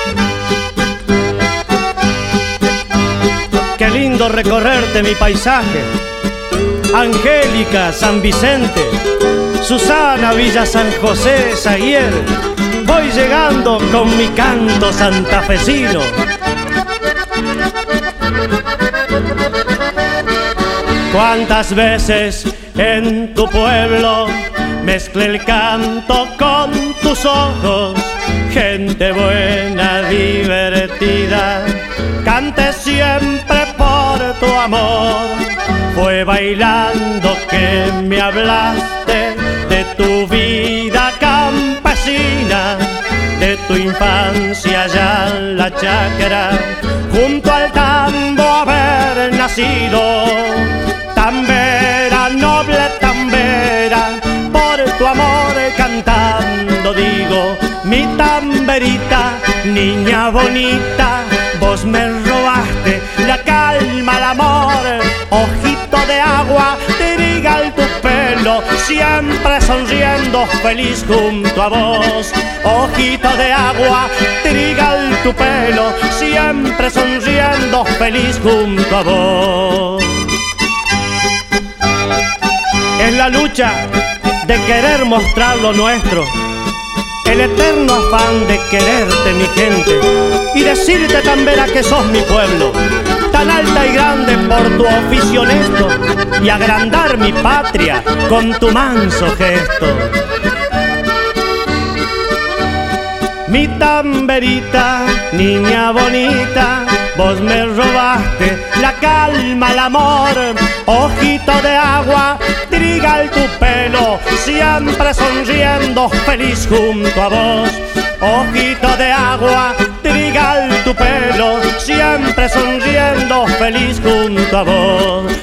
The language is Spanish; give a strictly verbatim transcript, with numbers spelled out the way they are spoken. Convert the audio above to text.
Qué lindo recorrerte mi paisaje. Angélica, San Vicente, Susana, Villa San José, Zaguier. Voy llegando con mi canto santafesino. Cuántas veces en tu pueblo mezclé el canto con tus ojos. Gente buena, divertida, canté siempre por tu amor. Fue bailando que me hablaste de tu vida campesina, de tu infancia allá en la chacra, junto al tambo haber nacido. Tambera, noble tambera, por tu amor cantando digo, mi tamberita, niña bonita, vos me robaste la calma, el amor, ojito de agua, trigal tu pelo, siempre sonriendo feliz junto a vos. Ojito de agua, trigal tu pelo, siempre sonriendo feliz junto a vos. Es la lucha de querer mostrar lo nuestro, el eterno afán de quererte mi gente y decirte tambera que sos mi pueblo, tan alta y grande por tu oficio honesto, y agrandar mi patria con tu manso gesto. Mi tamberita, niña bonita, vos me robaste la calma, el amor, ojito de agua, trigal tu pelo, siempre sonriendo feliz junto a vos. Ojito de agua, trigal tu pelo, siempre sonriendo feliz junto a vos.